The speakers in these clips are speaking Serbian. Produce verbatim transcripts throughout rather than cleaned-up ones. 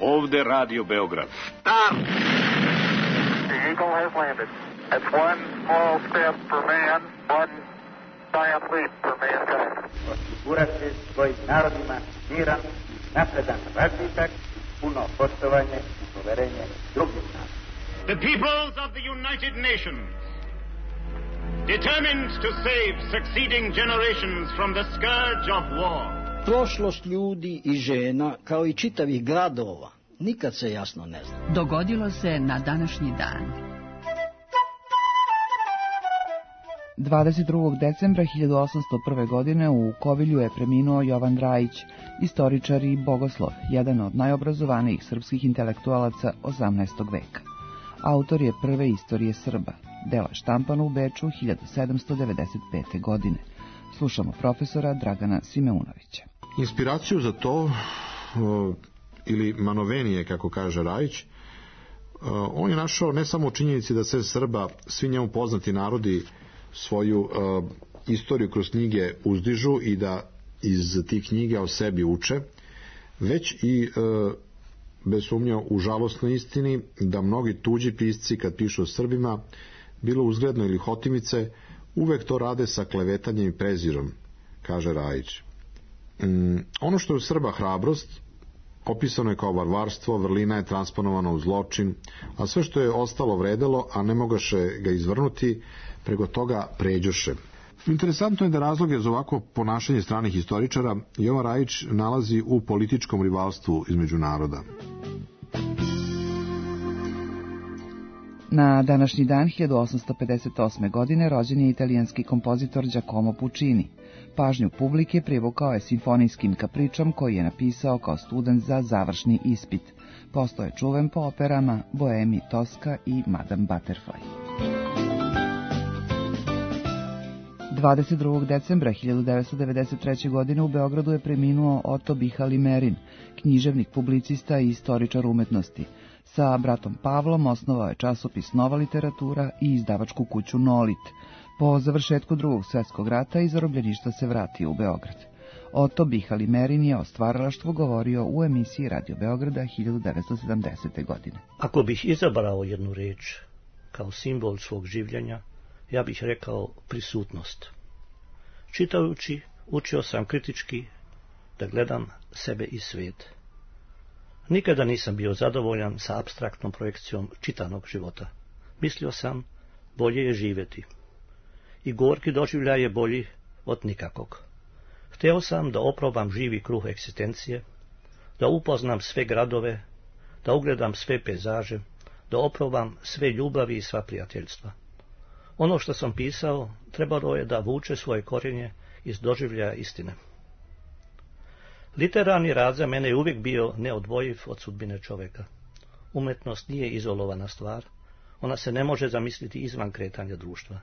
Ovde Radio Beograd. Start! The Eagle has landed. That's one small step for man, one giant leap for mankind. Osigurati svojim narodima miran, napredan razvitak, puno poštovanje i poverenje drugih naroda. The peoples of the United Nations, determined to save succeeding generations from the scourge of war. Prošlost ljudi i žena, kao i čitavih gradova, nikad se jasno ne zna. Dogodilo se na današnji dan. dvadeset drugog decembra hiljadu osamsto prve. godine u Kovilju je preminuo Jovan Rajić, istoričar i bogoslov, jedan od najobrazovanijih srpskih intelektualaca osamnaestog veka. Autor je prve istorije Srba, delo je štampano u Beču hiljadu sedamsto devedeset pete. godine. Slušamo profesora Dragana Simeunovića. Inspiraciju za to, ili manovenije, kako kaže Rajić, on je našao ne samo u činjenici da sve Srba, svi njemu poznati narodi, svoju uh, istoriju kroz knjige uzdižu i da iz tih knjiga o sebi uče, već i uh, bez sumnja u žalosnoj istini da mnogi tuđi pisci kad pišu o Srbima, bilo uzgredno ili hotimice, uvek to rade sa klevetanjem i prezirom, kaže Rajić. Um, ono što je u Srba hrabrost, opisano je kao varvarstvo, vrlina je transponovana u zločin, a sve što je ostalo vredelo, a ne mogaše ga izvrnuti, preko toga pređoše. Interesantno je da razloge za ovako ponašanje stranih historičara Jovan Rajić nalazi u političkom rivalstvu između naroda. Na današnji dan hiljadu osamsto pedeset osme. godine rođen je italijanski kompozitor Giacomo Puccini. Pažnju publike privukao je simfonijskim kapričom koji je napisao kao student za završni ispit. Postao je čuven po operama Boemi Tosca i Madame Butterfly. dvadeset drugog decembra hiljadu devetsto devedeset treće. godine u Beogradu je preminuo Oto Bihali-Merin, književnik, publicista i istoričar umetnosti. Sa bratom Pavlom osnovao je časopis Nova literatura i izdavačku kuću Nolit. Po završetku drugog svjetskog rata iz zarobljeništva se vratio u Beograd. Oto Bihali-Merin je o stvaralaštvu govorio u emisiji Radio Beograda hiljadu devetsto sedamdesete. godine. Ako bih izabrao jednu reč kao simbol svog življenja, ja bih rekao prisutnost. Čitajući, učio sam kritički da gledam sebe i svijet. Nikada nisam bio zadovoljan sa apstraktnom projekcijom čitanog života. Mislio sam, bolje je živjeti. I gorki doživljaj je bolji od nikakvog. Hteo sam da oprobam živi kruh egzistencije, da upoznam sve gradove, da ugledam sve pejzaže, da oprobam sve ljubavi i sva prijateljstva. Ono što sam pisao trebalo je da vuče svoje korijenje iz doživljaja istine. Literarni rad za mene je uvijek bio neodvojiv od sudbine čovjeka. Umetnost nije izolovana stvar, ona se ne može zamisliti izvan kretanja društva.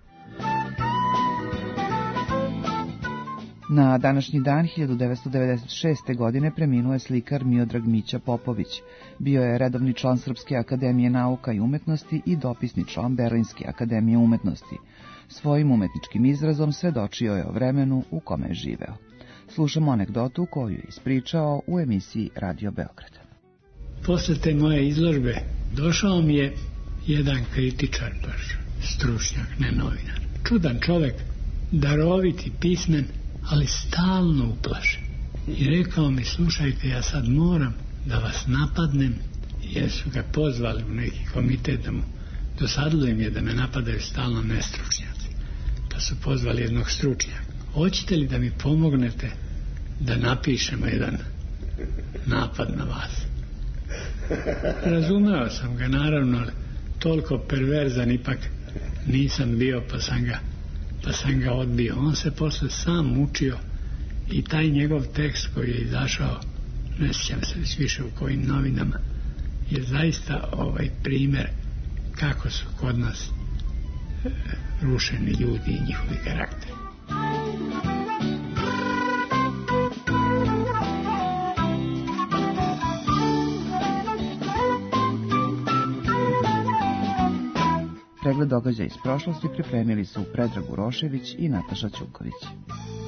Na današnji dan hiljadu devetsto devedeset šeste. godine preminuo je slikar Miodrag Mića Popović. Bio je redovni član Srpske akademije nauka i umetnosti i dopisni član Berlinske akademije umetnosti. Svojim umetničkim izrazom svedočio je o vremenu u kome je živeo. Slušamo anegdotu koju je ispričao u emisiji Radio Beograd. Posle te moje izložbe došao mi je jedan kritičar, baš stručnjak, ne novinar. Čudan čovek, daroviti, pismen, ali stalno uplašen. I rekao mi, slušajte, ja sad moram da vas napadnem, jer su ga pozvali u neki komitet da mu dosadilo im je da me napadaju stalno nestručnjaci. Pa su pozvali jednog stručnjaka. Hoćete li da mi pomognete da napišemo jedan napad na vas? Razumeo sam ga, naravno, ali toliko perverzan ipak nisam bio, pa sam ga pa sam ga odbio. On se posle sam učio i taj njegov tekst koji je izašao, ne sjećam se već više u kojim novinama, je zaista ovaj primjer kako su kod nas e, rušeni ljudi i njihovi karakteri. Pregled događaja iz prošlosti pripremili su Predrag Urošević i Nataša Ćuković.